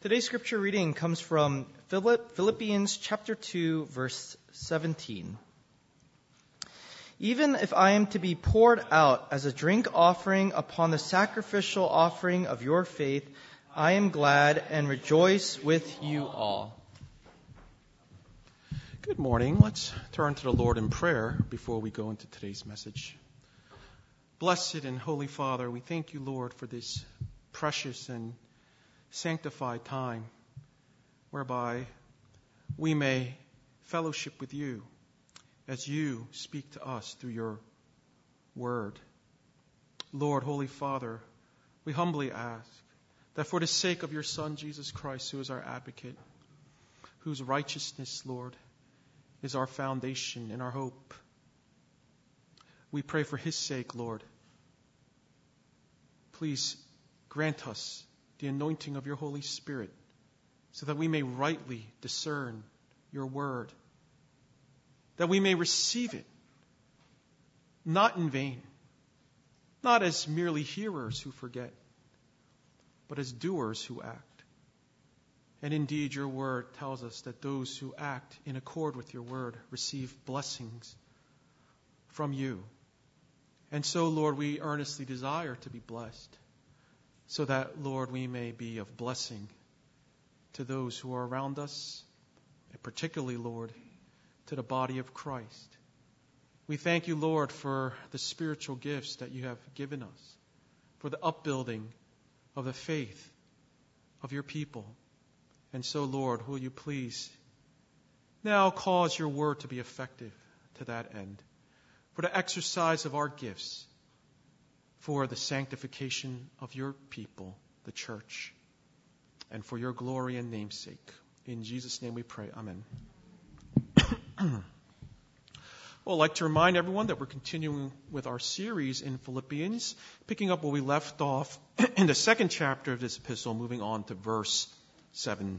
Today's scripture reading comes from Philippians chapter 2, verse 17. Even if I am to be poured out as a drink offering upon the sacrificial offering of your faith, I am glad and rejoice with you all. Good morning. Let's turn to the Lord in prayer before we go into today's message. Blessed and Holy Father, we thank you, Lord, for this precious and sanctified time whereby we may fellowship with you as you speak to us through your word. Lord, Holy Father, we humbly ask that for the sake of your Son, Jesus Christ, who is our advocate, whose righteousness, Lord, is our foundation and our hope, we pray for his sake, Lord. Please grant us the anointing of your Holy Spirit so that we may rightly discern your word, that we may receive it, not in vain, not as merely hearers who forget, but as doers who act. And indeed, your word tells us that those who act in accord with your word receive blessings from you. And so, Lord, we earnestly desire to be blessed, so that, Lord, we may be of blessing to those who are around us, and particularly, Lord, to the body of Christ. We thank you, Lord, for the spiritual gifts that you have given us, for the upbuilding of the faith of your people. And so, Lord, will you please now cause your word to be effective to that end, for the exercise of our gifts, for the sanctification of your people, the church, and for your glory and namesake. In Jesus' name we pray. Amen. Well, I'd like to remind everyone that we're continuing with our series in Philippians, picking up where we left off in the second chapter of this epistle, moving on to verse 17.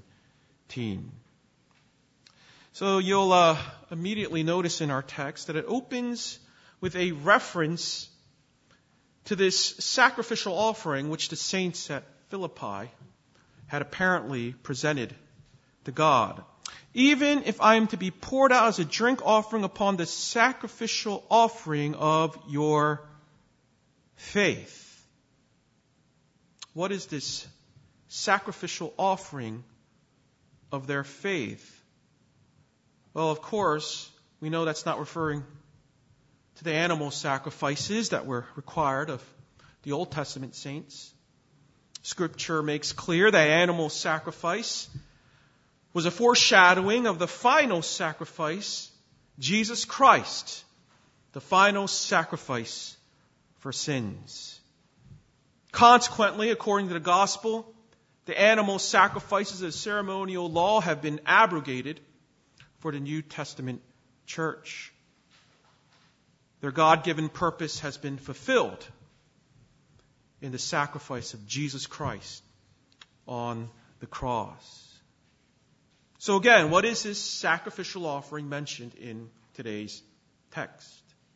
So you'll immediately notice in our text that it opens with a reference to this sacrificial offering which the saints at Philippi had apparently presented to God. Even if I am to be poured out as a drink offering upon the sacrificial offering of your faith. What is this sacrificial offering of their faith? Well, of course, we know that's not referring to the animal sacrifices that were required of the Old Testament saints. Scripture makes clear that animal sacrifice was a foreshadowing of the final sacrifice, Jesus Christ, the final sacrifice for sins. Consequently, according to the gospel, the animal sacrifices of the ceremonial law have been abrogated for the New Testament church. Their God-given purpose has been fulfilled in the sacrifice of Jesus Christ on the cross. So again, what is this sacrificial offering mentioned in today's text?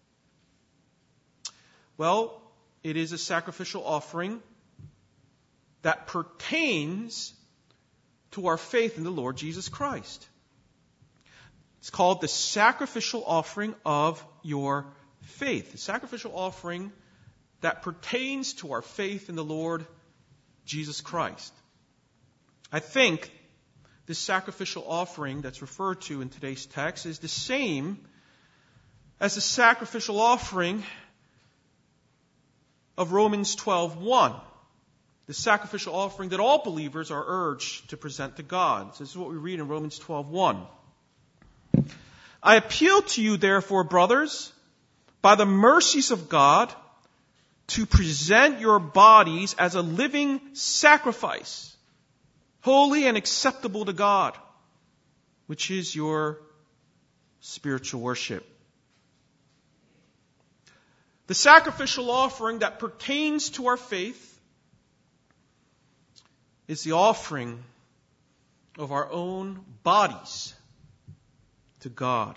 Well, it is a sacrificial offering that pertains to our faith in the Lord Jesus Christ. It's called the sacrificial offering of your faith. The sacrificial offering that pertains to our faith in the Lord Jesus Christ. I think this sacrificial offering that's referred to in today's text is the same as the sacrificial offering of Romans 12:1. The sacrificial offering that all believers are urged to present to God. So this is what we read in Romans 12:1. I appeal to you, therefore, brothers, by the mercies of God, to present your bodies as a living sacrifice, holy and acceptable to God, which is your spiritual worship. The sacrificial offering that pertains to our faith is the offering of our own bodies to God.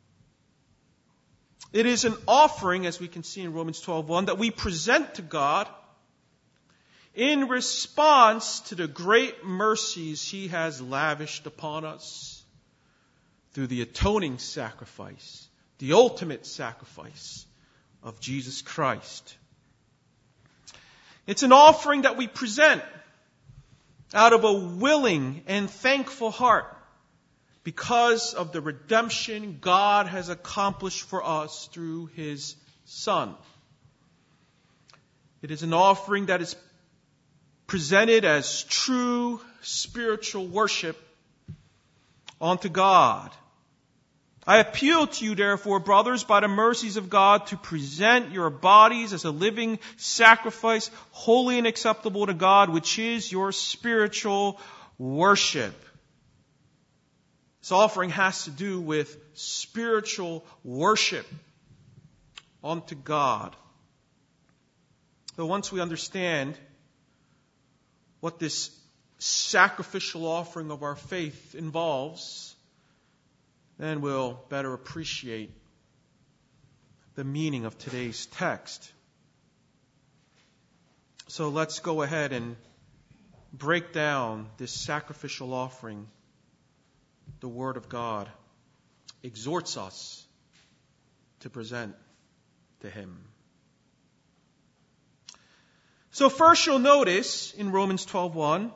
It is an offering, as we can see in Romans 12:1, that we present to God in response to the great mercies He has lavished upon us through the atoning sacrifice, the ultimate sacrifice of Jesus Christ. It's an offering that we present out of a willing and thankful heart because of the redemption God has accomplished for us through His Son. It is an offering that is presented as true spiritual worship unto God. I appeal to you, therefore, brothers, by the mercies of God, to present your bodies as a living sacrifice, holy and acceptable to God, which is your spiritual worship. This offering has to do with spiritual worship unto God. So once we understand what this sacrificial offering of our faith involves, then we'll better appreciate the meaning of today's text. So let's go ahead and break down this sacrificial offering. The Word of God exhorts us to present to Him. So first you'll notice in Romans 12:1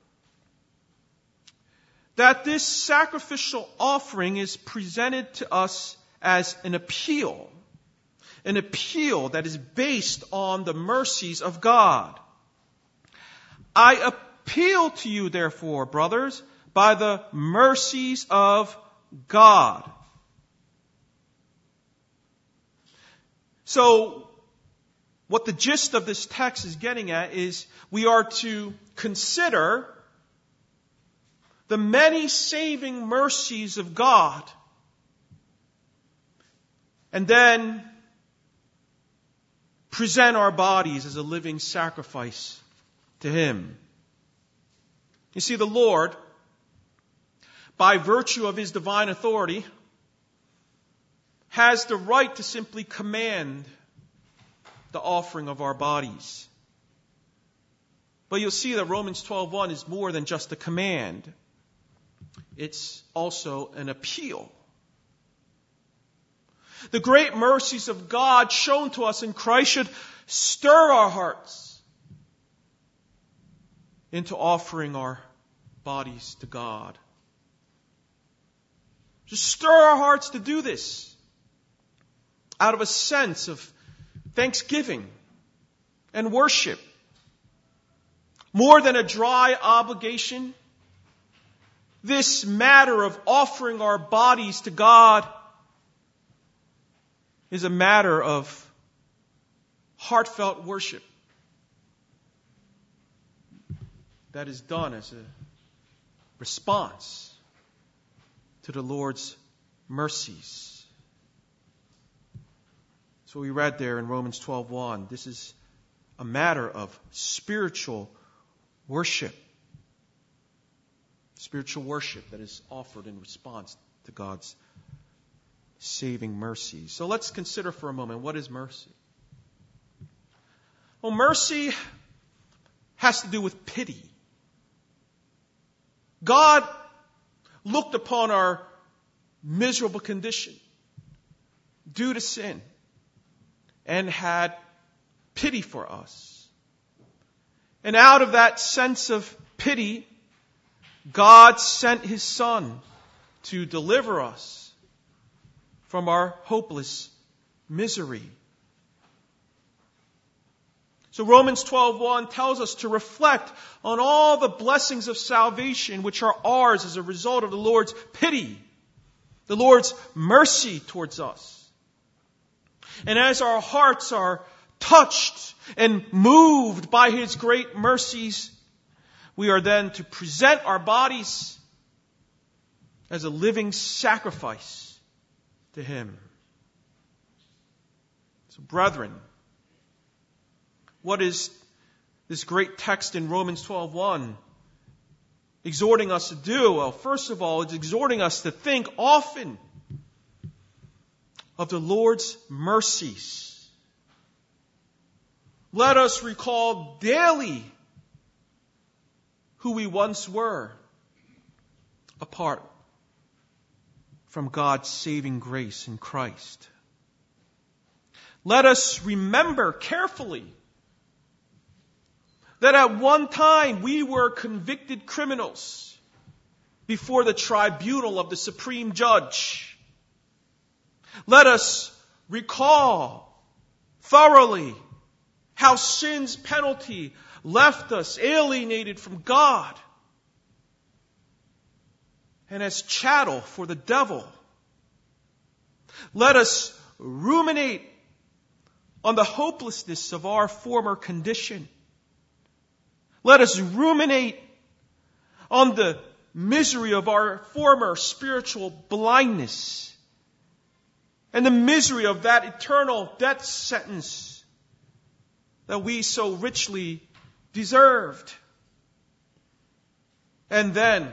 that this sacrificial offering is presented to us as an appeal that is based on the mercies of God. I appeal to you, therefore, brothers, by the mercies of God. So, what the gist of this text is getting at is we are to consider the many saving mercies of God, and then present our bodies as a living sacrifice to Him. You see, the Lord, by virtue of His divine authority, has the right to simply command the offering of our bodies. But you'll see that Romans 12:1 is more than just a command. It's also an appeal. The great mercies of God shown to us in Christ should stir our hearts into offering our bodies to God. Just stir our hearts to do this out of a sense of thanksgiving and worship. More than a dry obligation, this matter of offering our bodies to God is a matter of heartfelt worship that is done as a response to the Lord's mercies. So we read there in Romans 12:1, this is a matter of spiritual worship. Spiritual worship that is offered in response to God's saving mercy. So let's consider for a moment, what is mercy? Well, mercy has to do with pity. God looked upon our miserable condition due to sin and had pity for us. And out of that sense of pity, God sent His Son to deliver us from our hopeless misery. So Romans 12:1 tells us to reflect on all the blessings of salvation which are ours as a result of the Lord's pity, the Lord's mercy towards us. And as our hearts are touched and moved by His great mercies, we are then to present our bodies as a living sacrifice to Him. So, brethren, what is this great text in Romans 12:1 exhorting us to do? Well, first of all, it's exhorting us to think often of the Lord's mercies. Let us recall daily who we once were apart from God's saving grace in Christ. Let us remember carefully that at one time we were convicted criminals before the tribunal of the supreme judge. Let us recall thoroughly how sin's penalty left us alienated from God and as chattel for the devil. Let us ruminate on the hopelessness of our former condition. Let us ruminate on the misery of our former spiritual blindness and the misery of that eternal death sentence that we so richly deserved. And then,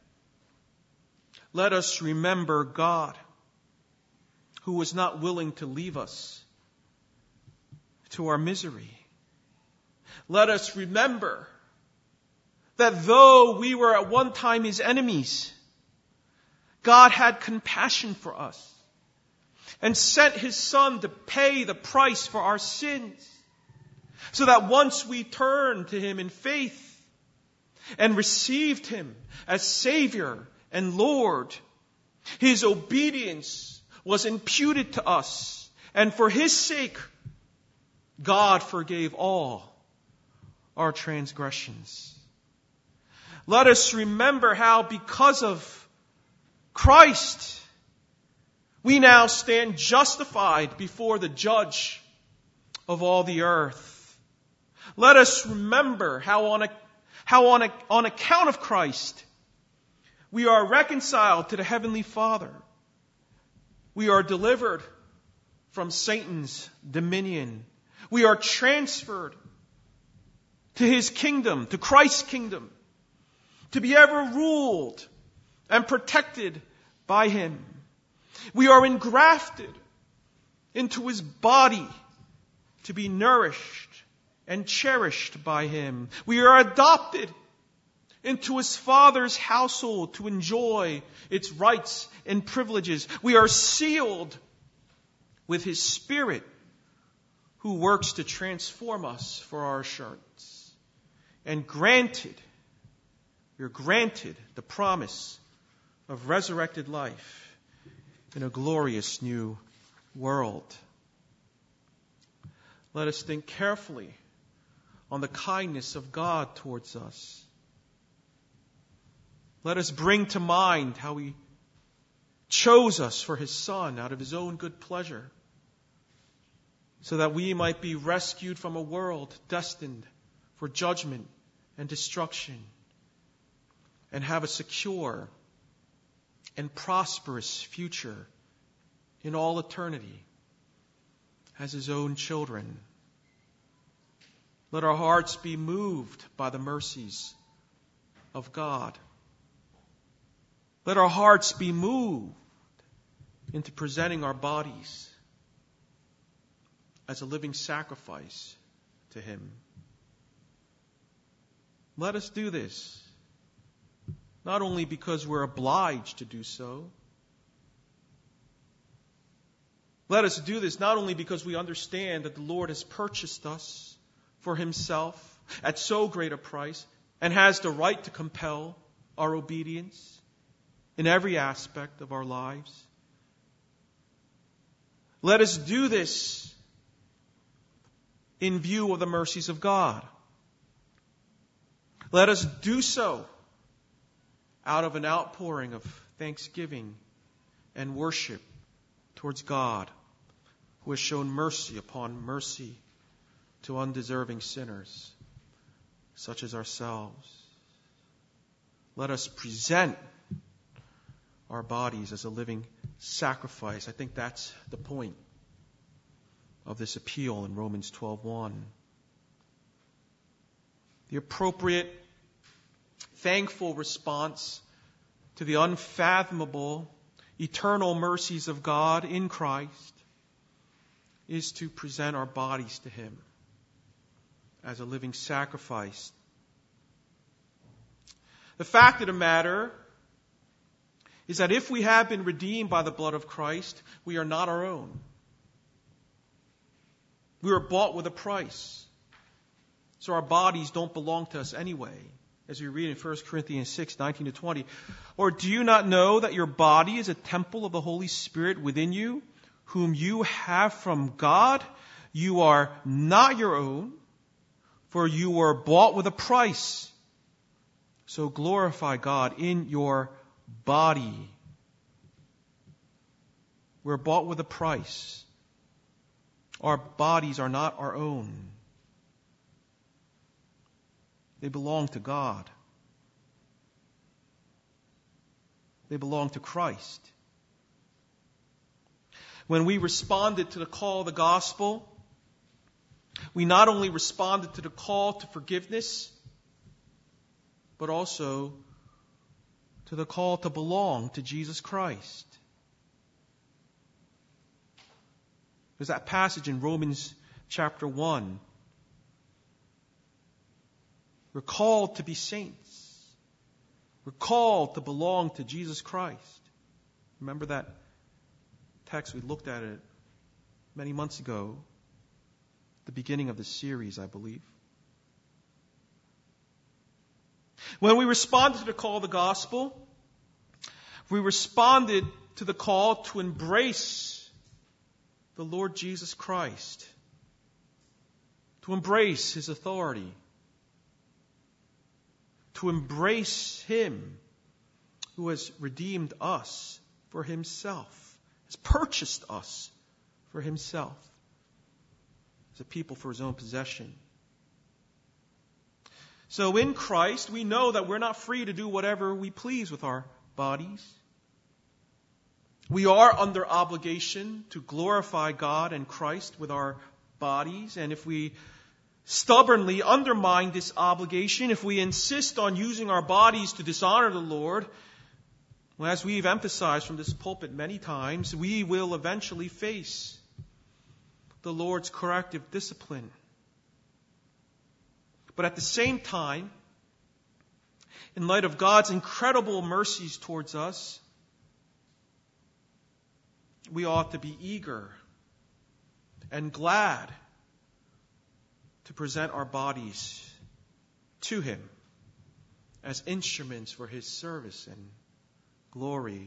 let us remember God, who was not willing to leave us to our misery. Let us remember that though we were at one time His enemies, God had compassion for us and sent His Son to pay the price for our sins, so that once we turned to Him in faith and received Him as Savior and Lord, His obedience was imputed to us, and for His sake, God forgave all our transgressions. Let us remember how because of Christ, we now stand justified before the judge of all the earth. Let us remember how on account of Christ, we are reconciled to the Heavenly Father. We are delivered from Satan's dominion. We are transferred to His kingdom, to Christ's kingdom, to be ever ruled and protected by Him. We are engrafted into His body to be nourished and cherished by Him. We are adopted into His Father's household to enjoy its rights and privileges. We are sealed with His Spirit, who works to transform us for our assurance. And we are granted the promise of resurrected life in a glorious new world. Let us think carefully on the kindness of God towards us. Let us bring to mind how He chose us for His Son out of His own good pleasure, so that we might be rescued from a world destined for judgment and destruction, and have a secure and prosperous future in all eternity as His own children. Let our hearts be moved by the mercies of God. Let our hearts be moved into presenting our bodies as a living sacrifice to Him. Let us do this, not only because we're obliged to do so. Let us do this not only because we understand that the Lord has purchased us for Himself at so great a price and has the right to compel our obedience in every aspect of our lives. Let us do this in view of the mercies of God. Let us do so out of an outpouring of thanksgiving and worship towards God, who has shown mercy upon mercy to undeserving sinners such as ourselves. Let us present our bodies as a living sacrifice. I think that's the point of this appeal in Romans 12:1. The appropriate, thankful response to the unfathomable, eternal mercies of God in Christ is to present our bodies to Him as a living sacrifice. The fact of the matter is that if we have been redeemed by the blood of Christ, we are not our own. We were bought with a price. So our bodies don't belong to us anyway, as we read in 1 Corinthians 6, 19 to 20. Or do you not know that your body is a temple of the Holy Spirit within you, whom you have from God? You are not your own, for you were bought with a price. So glorify God in your body. We're bought with a price. Our bodies are not our own. They belong to God. They belong to Christ. When we responded to the call of the gospel, we not only responded to the call to forgiveness, but also to the call to belong to Jesus Christ. There's that passage in Romans chapter 1. We're called to be saints. We're called to belong to Jesus Christ. Remember that text? We looked at it many months ago, the beginning of the series, I believe. When we responded to the call of the gospel, we responded to the call to embrace the Lord Jesus Christ, to embrace His authority, to embrace Him who has redeemed us for Himself, has purchased us for Himself, as a people for His own possession. So in Christ, we know that we're not free to do whatever we please with our bodies. We are under obligation to glorify God and Christ with our bodies. And if we stubbornly undermine this obligation, if we insist on using our bodies to dishonor the Lord, well, as we've emphasized from this pulpit many times, we will eventually face the Lord's corrective discipline. But at the same time, in light of God's incredible mercies towards us, we ought to be eager and glad to present our bodies to Him as instruments for His service and glory.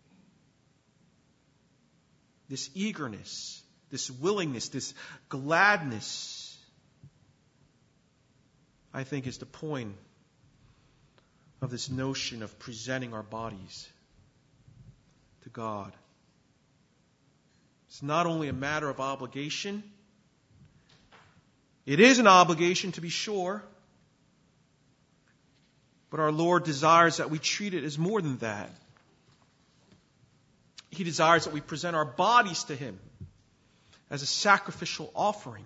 This eagerness, this willingness, this gladness, I think, is the point of this notion of presenting our bodies to God. It's not only a matter of obligation. It is an obligation, to be sure. But our Lord desires that we treat it as more than that. He desires that we present our bodies to Him as a sacrificial offering,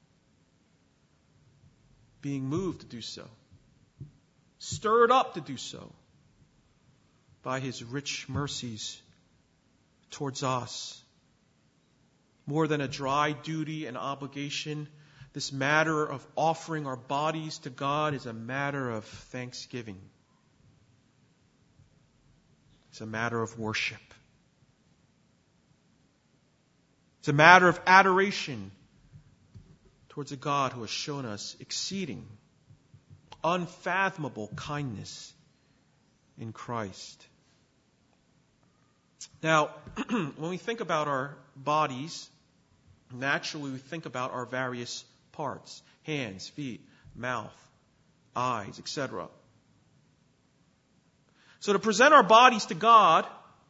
being moved to do so, stirred up to do so by His rich mercies towards us. More than a dry duty and obligation, this matter of offering our bodies to God is a matter of thanksgiving. It's a matter of worship. It's a matter of adoration towards a God who has shown us exceeding, unfathomable kindness in Christ. Now, when we think about our bodies, naturally we think about our various parts: hands, feet, mouth, eyes, etc. So to present our bodies to God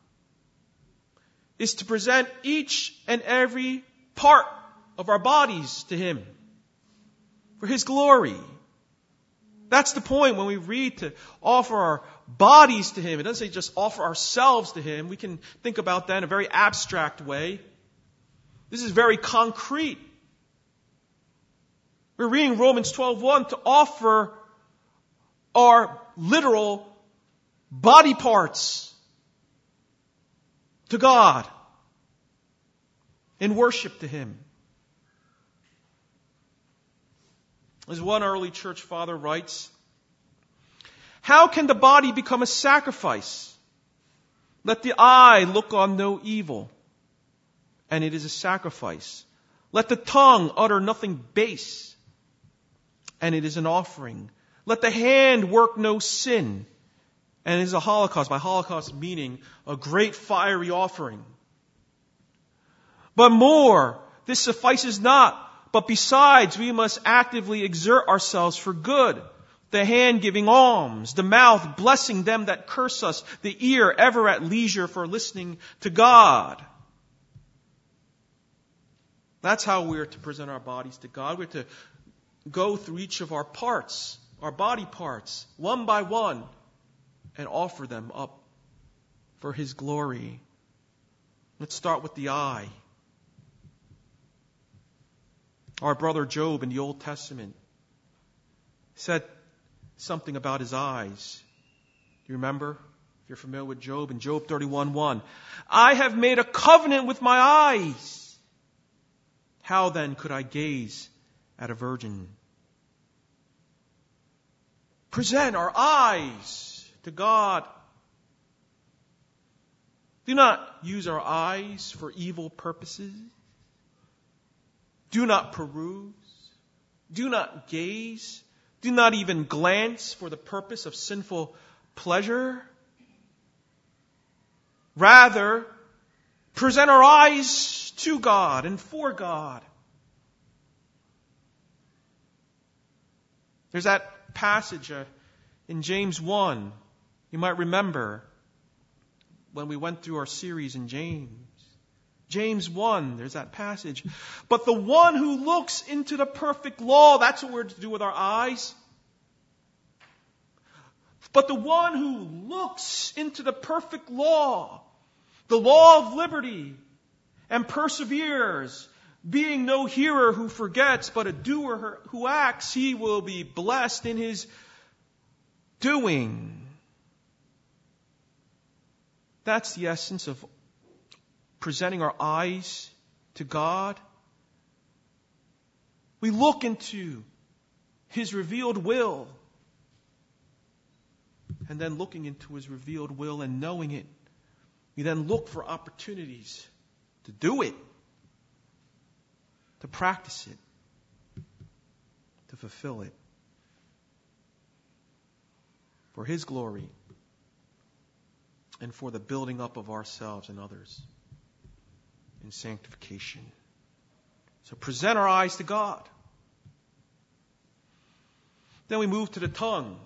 is to present each and every part of our bodies to Him for His glory. That's the point when we read to offer our bodies to Him. It doesn't say just offer ourselves to Him. We can think about that in a very abstract way. This is very concrete. We're reading Romans 12:1 to offer our literal body parts to God in worship to Him. As one early church father writes, How can the body become a sacrifice? Let the eye look on no evil, and it is a sacrifice. Let the tongue utter nothing base, and it is an offering. Let the hand work no sin, and it is a holocaust. By holocaust meaning a great fiery offering. But more, this suffices not. But besides, we must actively exert ourselves for good. The hand giving alms, the mouth blessing them that curse us, the ear ever at leisure for listening to God. That's how we're to present our bodies to God. We're to go through each of our parts, our body parts, one by one, and offer them up for His glory. Let's start with the eye. Our brother Job in the Old Testament said something about his eyes. Do you remember? If you're familiar with Job, in Job 31:1, I have made a covenant with my eyes. How then could I gaze at a virgin? Present our eyes to God. Do not use our eyes for evil purposes. Do not peruse. Do not gaze. Do not even glance for the purpose of sinful pleasure. Rather, present our eyes to God and for God. There's that passage in James 1. You might remember when we went through our series in James. James 1, there's that passage. But the one who looks into the perfect law, that's what we're to do with our eyes. But the one who looks into the perfect law, the law of liberty, and perseveres, being no hearer who forgets, but a doer who acts, he will be blessed in his doing. That's the essence of presenting our eyes to God. We look into His revealed will. And then looking into His revealed will and knowing it, we then look for opportunities to do it, to practice it, to fulfill it. For His glory and for the building up of ourselves and others in sanctification. So present our eyes to God. Then we move to the tongue.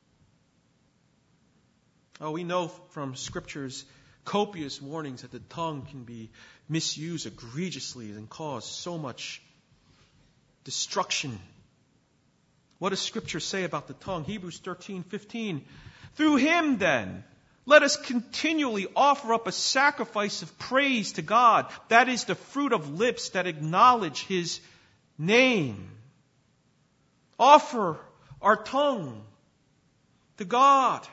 Oh, we know from Scripture's copious warnings that the tongue can be misused egregiously and cause so much destruction. What does Scripture say about the tongue? Hebrews 13:15. Through Him, then, let us continually offer up a sacrifice of praise to God. That is the fruit of lips that acknowledge His name. Offer our tongue to God.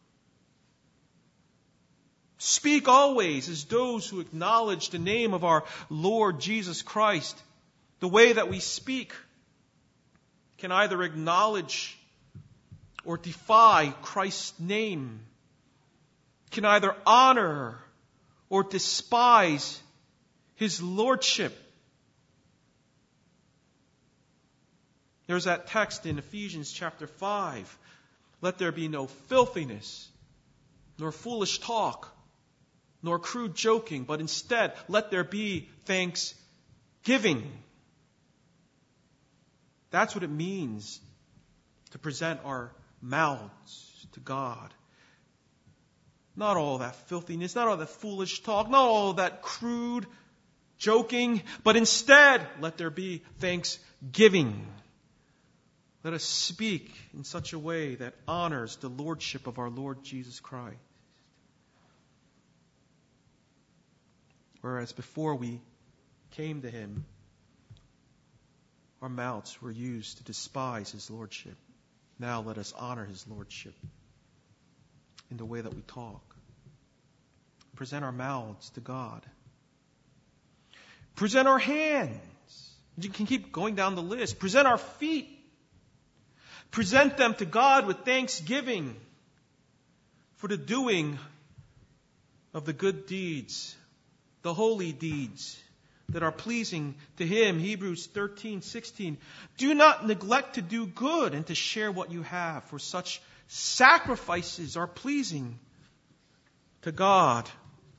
Speak always as those who acknowledge the name of our Lord Jesus Christ. The way that we speak can either acknowledge or defy Christ's name, can either honor or despise His lordship. There's that text in Ephesians chapter 5. Let there be no filthiness, nor foolish talk, nor crude joking, but instead let there be thanksgiving. That's what it means to present our mouths to God. Not all that filthiness, not all that foolish talk, not all that crude joking, but instead let there be thanksgiving. Let us speak in such a way that honors the lordship of our Lord Jesus Christ. Whereas before we came to Him, our mouths were used to despise His lordship. Now let us honor His lordship in the way that we talk. Present our mouths to God. Present our hands. You can keep going down the list. Present our feet. Present them to God with thanksgiving. for the doing of the good deeds, the holy deeds that are pleasing to Him. Hebrews 13:16. Do not neglect to do good and to share what you have, for such sacrifices are pleasing to God.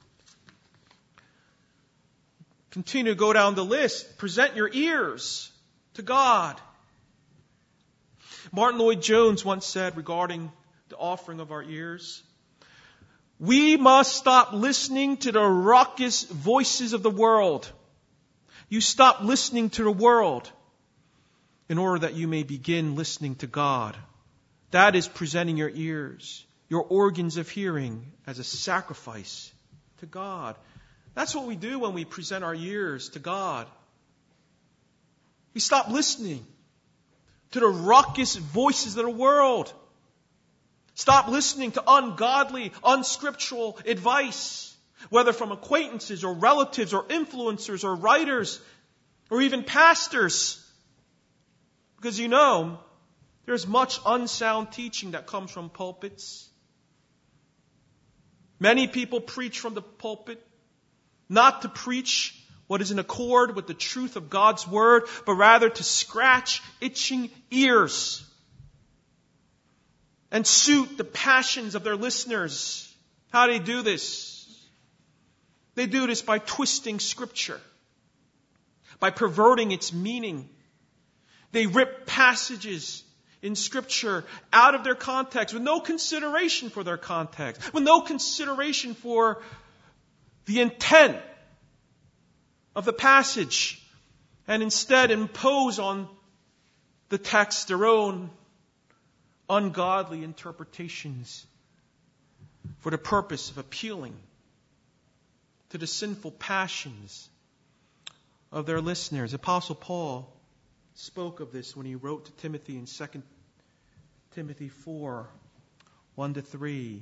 Continue to go down the list. Present your ears to God. Martin Lloyd-Jones once said regarding the offering of our ears, we must stop listening to the raucous voices of the world. You stop listening to the world in order that you may begin listening to God. That is presenting your ears, your organs of hearing, as a sacrifice to God. That's what we do when we present our ears to God. We stop listening to the raucous voices of the world. Stop listening to ungodly, unscriptural advice, whether from acquaintances or relatives or influencers or writers or even pastors. Because you know, there's much unsound teaching that comes from pulpits. Many people preach from the pulpit, not to preach what is in accord with the truth of God's Word, but rather to scratch itching ears and suit the passions of their listeners. How do they do this? They do this by twisting Scripture, by perverting its meaning. They rip passages in Scripture out of their context with no consideration for their context, with no consideration for the intent of the passage, and instead impose on the text their own ungodly interpretations for the purpose of appealing to the sinful passions of their listeners. Apostle Paul spoke of this when he wrote to Timothy in 2 Timothy 4, 1-3.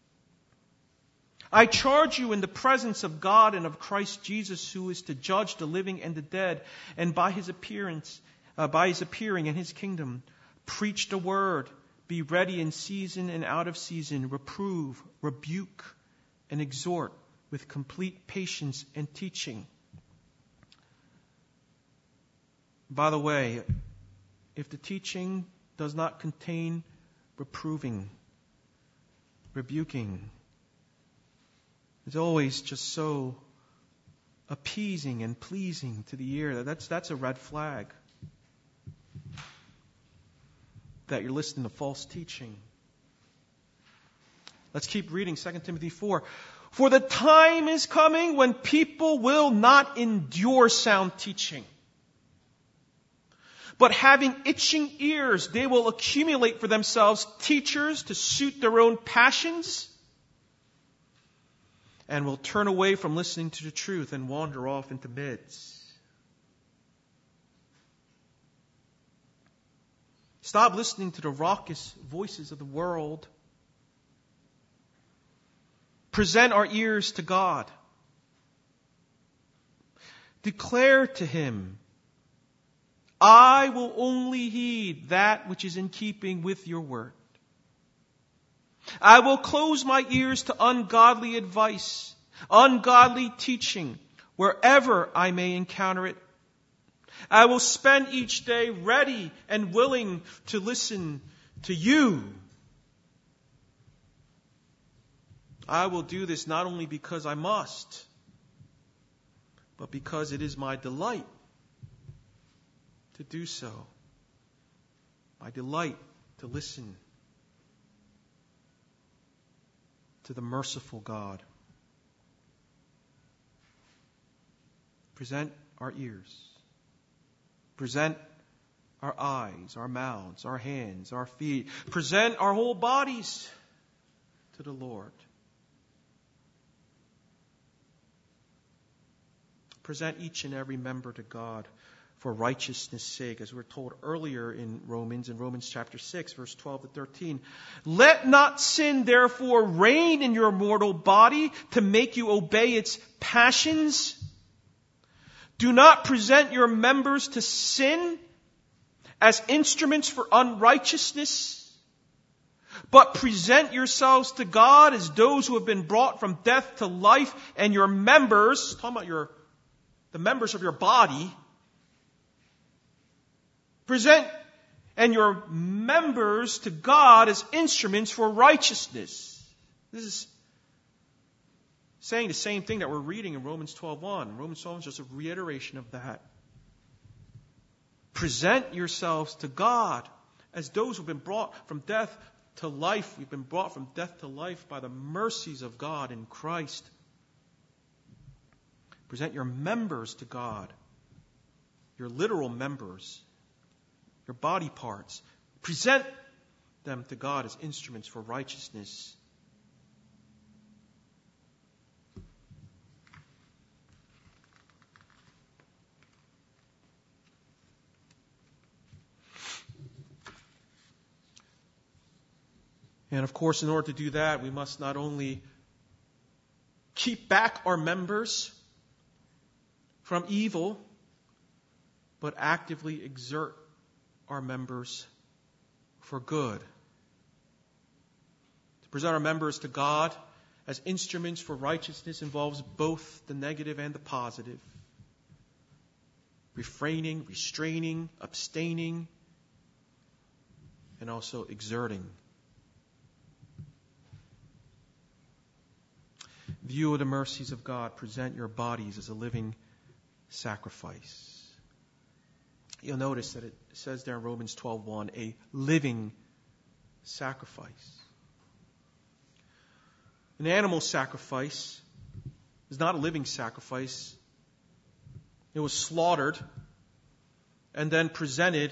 I charge you in the presence of God and of Christ Jesus, who is to judge the living and the dead, and by his appearing in his kingdom, preach the word, be ready in season and out of season, reprove, rebuke, and exhort with complete patience and teaching. By the way, if the teaching does not contain reproving, rebuking, it's always just so appeasing and pleasing to the ear. That's a red flag that you're listening to false teaching. Let's keep reading 2 Timothy 4. For the time is coming when people will not endure sound teaching, but having itching ears, they will accumulate for themselves teachers to suit their own passions, and will turn away from listening to the truth and wander off into myths. Stop listening to the raucous voices of the world. Present our ears to God. Declare to Him, I will only heed that which is in keeping with your word. I will close my ears to ungodly advice, ungodly teaching, wherever I may encounter it. I will spend each day ready and willing to listen to you. I will do this not only because I must, but because it is my delight to do so. My delight to listen to the merciful God. Present our ears. Present our eyes, our mouths, our hands, our feet. Present our whole bodies to the Lord. Present each and every member to God for righteousness' sake, as we're told earlier in Romans chapter 6, verse 12-13. Let not sin, therefore, reign in your mortal body to make you obey its passions. Do not present your members to sin as instruments for unrighteousness, But present yourselves to God as those who have been brought from death to life, and your members, talking about the members of your body, present and your members to God as instruments for righteousness. This is saying the same thing that we're reading in Romans 12:1. Romans 12 is just a reiteration of that. Present yourselves to God as those who have been brought from death to life. We've been brought from death to life by the mercies of God in Christ. Present your members to God, your literal members, your body parts. Present them to God as instruments for righteousness. And of course, in order to do that, we must not only keep back our members from evil, but actively exert our members for good. To present our members to God as instruments for righteousness involves both the negative and the positive. Refraining, restraining, abstaining, and also exerting. View of the mercies of God. Present your bodies as a living sacrifice. You'll notice that it says there in Romans 12:1, a living sacrifice. An animal sacrifice is not a living sacrifice. It was slaughtered and then presented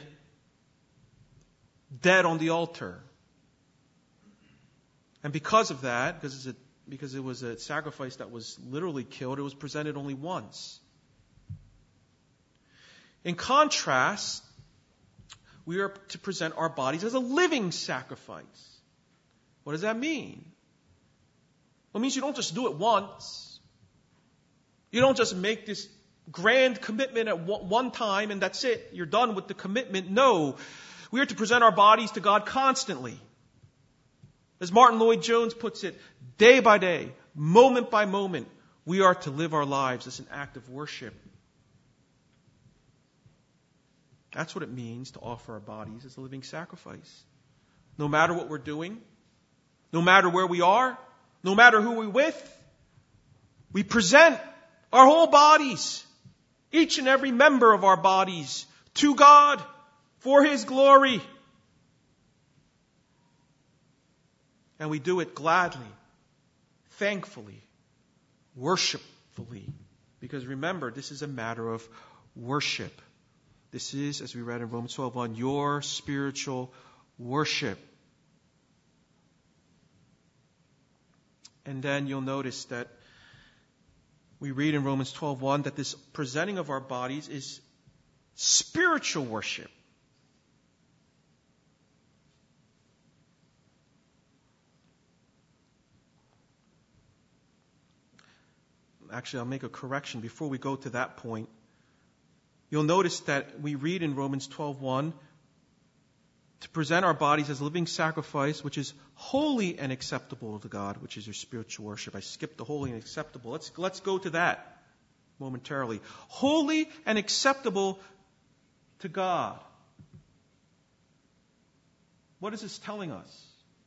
dead on the altar. And because of that, because it was a sacrifice that was literally killed, it was presented only once. In contrast, we are to present our bodies as a living sacrifice. What does that mean? Well, it means you don't just do it once. You don't just make this grand commitment at one time and that's it. You're done with the commitment. No. We are to present our bodies to God constantly. As Martin Lloyd-Jones puts it, day by day, moment by moment, we are to live our lives as an act of worship. That's what it means to offer our bodies as a living sacrifice. No matter what we're doing, no matter where we are, no matter who we're with, we present our whole bodies, each and every member of our bodies, to God for His glory. And we do it gladly, thankfully, worshipfully. Because remember, this is a matter of worship. This is, as we read in Romans 12:1, your spiritual worship. And then you'll notice that we read in Romans 12:1 that this presenting of our bodies is spiritual worship. Actually, I'll make a correction before we go to that point. You'll notice that we read in Romans 12:1 to present our bodies as a living sacrifice, which is holy and acceptable to God, which is your spiritual worship. I skipped the holy and acceptable. Let's go to that momentarily. Holy and acceptable to God. What is this telling us?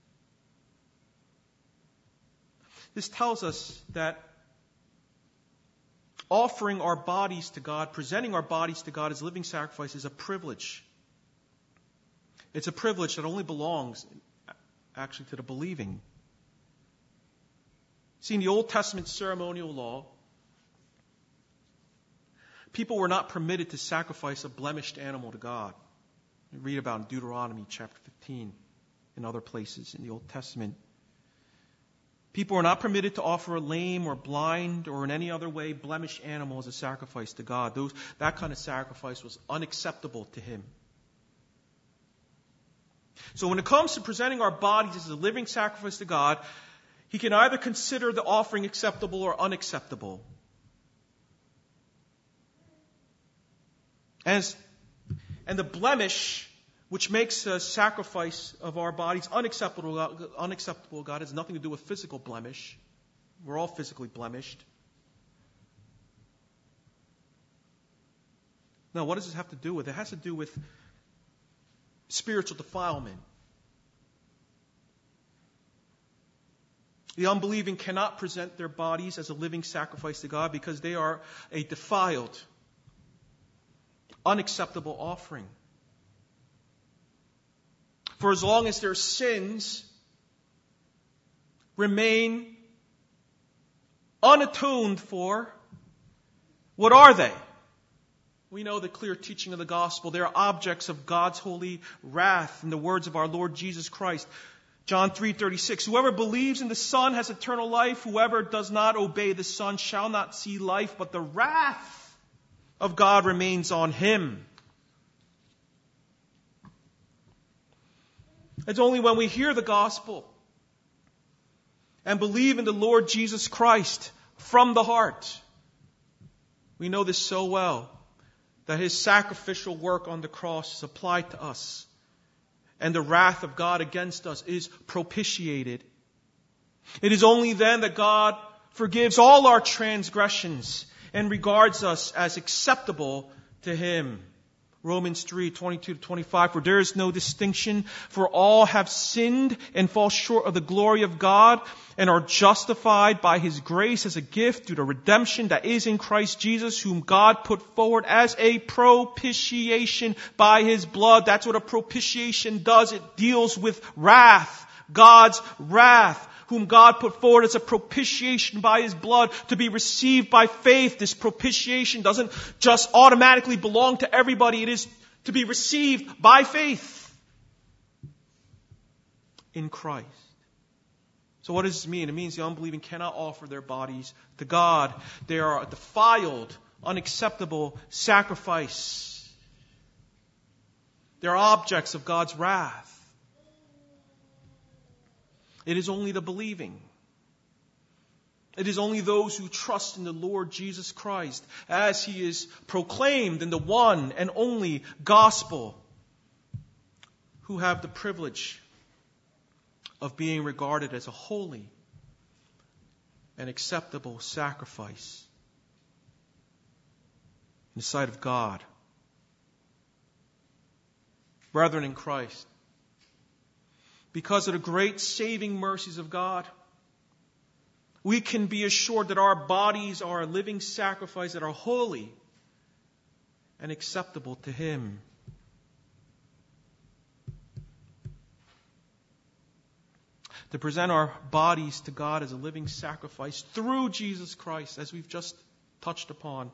This tells us that offering our bodies to God, presenting our bodies to God as living sacrifice is a privilege. It's a privilege that only belongs actually to the believing. See, in the Old Testament ceremonial law, people were not permitted to sacrifice a blemished animal to God. We read about in Deuteronomy chapter 15 and other places in the Old Testament. People were not permitted to offer a lame or blind or in any other way blemished animal as a sacrifice to God. That kind of sacrifice was unacceptable to Him. So when it comes to presenting our bodies as a living sacrifice to God, He can either consider the offering acceptable or unacceptable. And the blemish which makes a sacrifice of our bodies unacceptable to God. It has nothing to do with physical blemish. We're all physically blemished. Now, what does this have to do with? It has to do with spiritual defilement. The unbelieving cannot present their bodies as a living sacrifice to God because they are a defiled, unacceptable offering. For as long as their sins remain unatoned for, what are they? We know the clear teaching of the gospel. They are objects of God's holy wrath in the words of our Lord Jesus Christ. John 3:36, whoever believes in the Son has eternal life. Whoever does not obey the Son shall not see life, but the wrath of God remains on him. It's only when we hear the gospel and believe in the Lord Jesus Christ from the heart. We know this so well, that His sacrificial work on the cross is applied to us, and the wrath of God against us is propitiated. It is only then that God forgives all our transgressions and regards us as acceptable to Him. Romans 3:22-25, for there is no distinction, for all have sinned and fall short of the glory of God and are justified by His grace as a gift through the redemption that is in Christ Jesus, whom God put forward as a propitiation by His blood. That's what a propitiation does. It deals with wrath, God's wrath, whom God put forward as a propitiation by His blood to be received by faith. This propitiation doesn't just automatically belong to everybody. It is to be received by faith in Christ. So what does this mean? It means the unbelieving cannot offer their bodies to God. They are a defiled, unacceptable sacrifice. They're objects of God's wrath. It is only the believing. It is only those who trust in the Lord Jesus Christ as He is proclaimed in the one and only gospel who have the privilege of being regarded as a holy and acceptable sacrifice in the sight of God. Brethren in Christ, because of the great saving mercies of God, we can be assured that our bodies are a living sacrifice that are holy and acceptable to Him. To present our bodies to God as a living sacrifice through Jesus Christ, as we've just touched upon,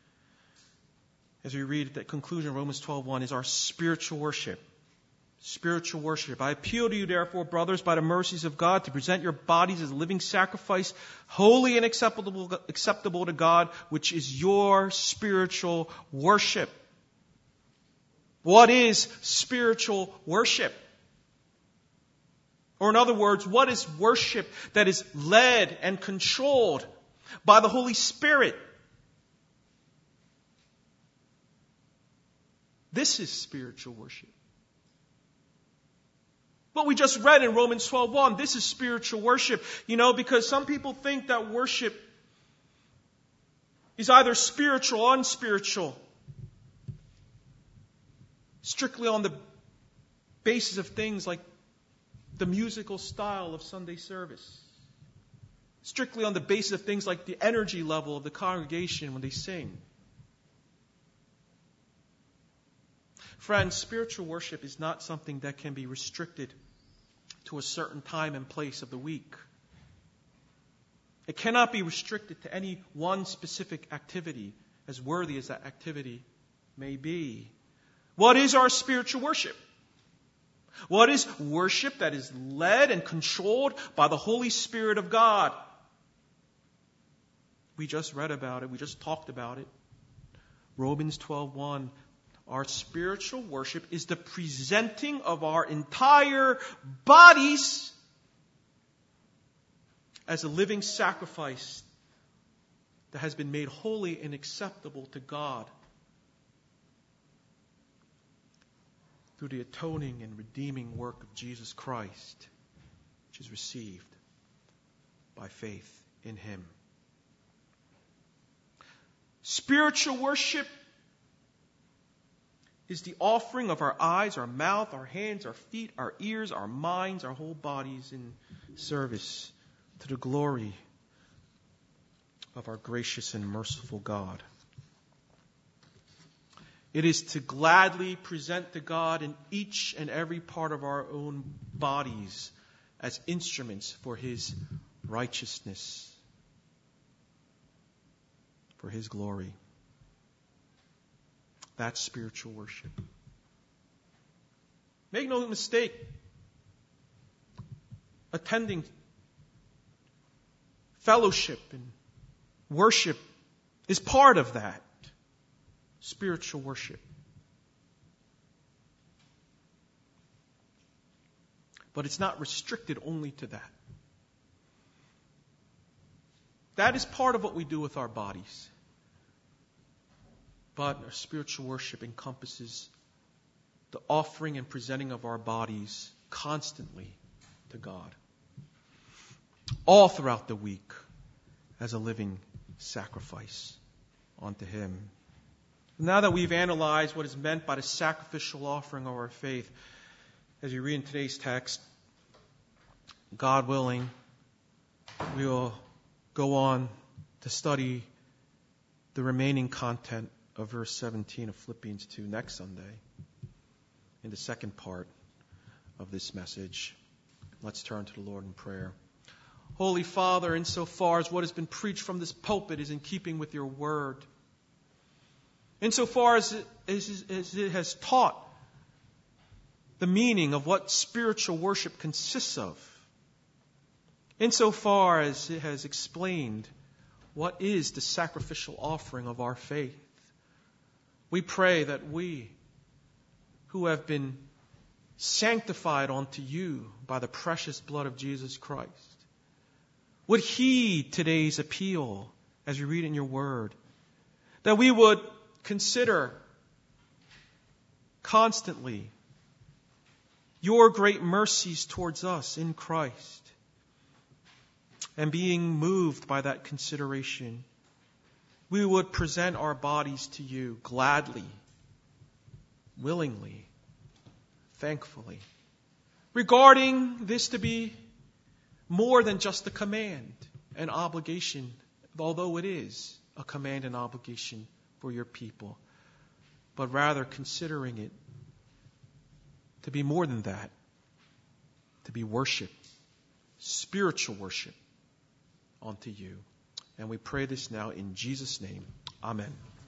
as we read at the conclusion of Romans 12:1, is our spiritual worship. Spiritual worship. I appeal to you, therefore, brothers, by the mercies of God, to present your bodies as a living sacrifice, holy and acceptable to God, which is your spiritual worship. What is spiritual worship? Or in other words, what is worship that is led and controlled by the Holy Spirit? This is spiritual worship. What we just read in Romans 12:1, this is spiritual worship. Because some people think that worship is either spiritual or unspiritual, strictly on the basis of things like the musical style of Sunday service, strictly on the basis of things like the energy level of the congregation when they sing. Friends, spiritual worship is not something that can be restricted to a certain time and place of the week. It cannot be restricted to any one specific activity, as worthy as that activity may be. What is our spiritual worship? What is worship that is led and controlled by the Holy Spirit of God? We just read about it. We just talked about it. Romans 12:1. Our spiritual worship is the presenting of our entire bodies as a living sacrifice that has been made holy and acceptable to God. through the atoning and redeeming work of Jesus Christ, which is received by faith in Him. Spiritual worship is the offering of our eyes, our mouth, our hands, our feet, our ears, our minds, our whole bodies in service to the glory of our gracious and merciful God. It is to gladly present to God in each and every part of our own bodies as instruments for His righteousness, for His glory. That's spiritual worship. Make no mistake, attending fellowship and worship is part of that. Spiritual worship. But it's not restricted only to that. That is part of what we do with our bodies. But our spiritual worship encompasses the offering and presenting of our bodies constantly to God. All throughout the week as a living sacrifice unto Him. Now that we've analyzed what is meant by the sacrificial offering of our faith, as you read in today's text, God willing, we will go on to study the remaining content of verse 17 of Philippians 2 next Sunday, in the second part of this message. Let's turn to the Lord in prayer. Holy Father, insofar as what has been preached from this pulpit is in keeping with your word, insofar as it has taught the meaning of what spiritual worship consists of, insofar as it has explained what is the sacrificial offering of our faith, we pray that we, who have been sanctified unto you by the precious blood of Jesus Christ, would heed today's appeal as you read in your word, that we would consider constantly your great mercies towards us in Christ. And being moved by that consideration, we would present our bodies to you gladly, willingly, thankfully, regarding this to be more than just a command and obligation, although it is a command and obligation for your people, but rather considering it to be more than that, to be worship, spiritual worship unto you. And we pray this now in Jesus' name. Amen.